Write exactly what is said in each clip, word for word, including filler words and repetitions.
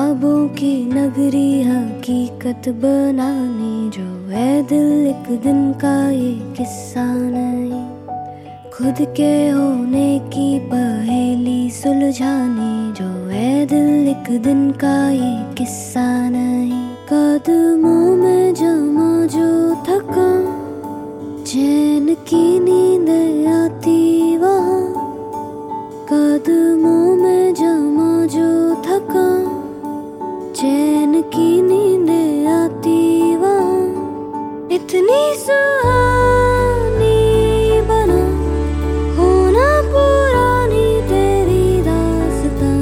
ख्वाबों की नगरी हकीकत बनानी जो है दिल एक दिन का ये किस्सा नहीं। खुद के होने की पहेली सुलझानी जो है दिल एक दिन का ये किस्सा नहीं। कदमों में जमा जो थका चैन की नींद आती वहाँ, कदमों में जमा जो थका चैन की नींद आती वहाँ। इतनी सुहानी बना होना पुरानी तेरी दास्तां।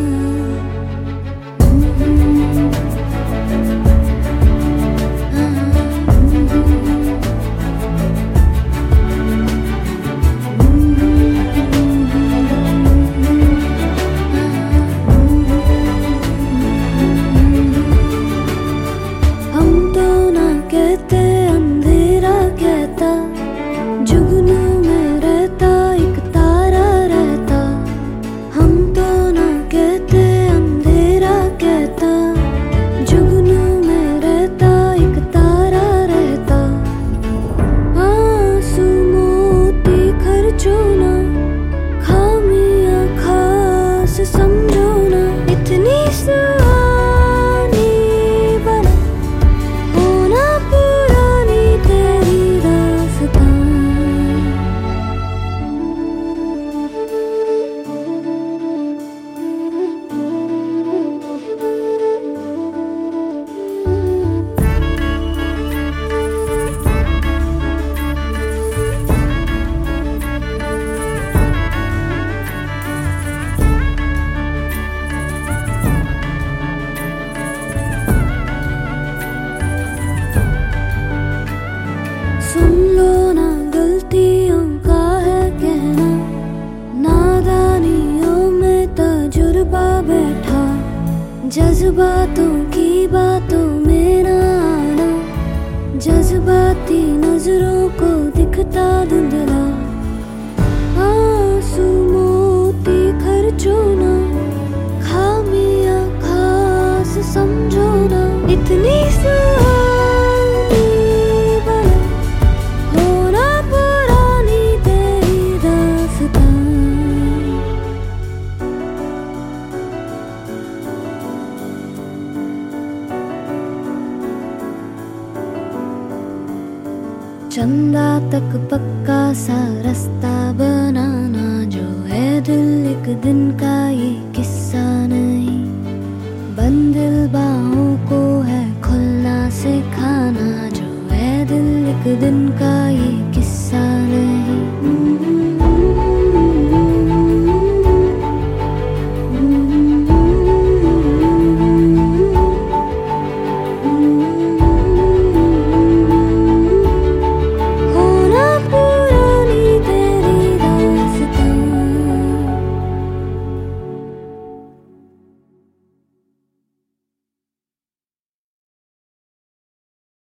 सुन लो ना गलतियों का है कहना, नादानियों में तजुर्बा बैठा। जज्बातों की बातों में ना आना, जज्बाती नजरों को दिखता धुंधला। आंसू मोती खर्चो ना, खामियां खास समझो ना। इतनी चंदा तक पक्का सा रास्ता बनाना जो है दिल एक दिन का ये किस्सा नहीं। बंदिल बाहों को है खुलना सिखाना जो है दिल एक दिन का ये किस्सा नहीं।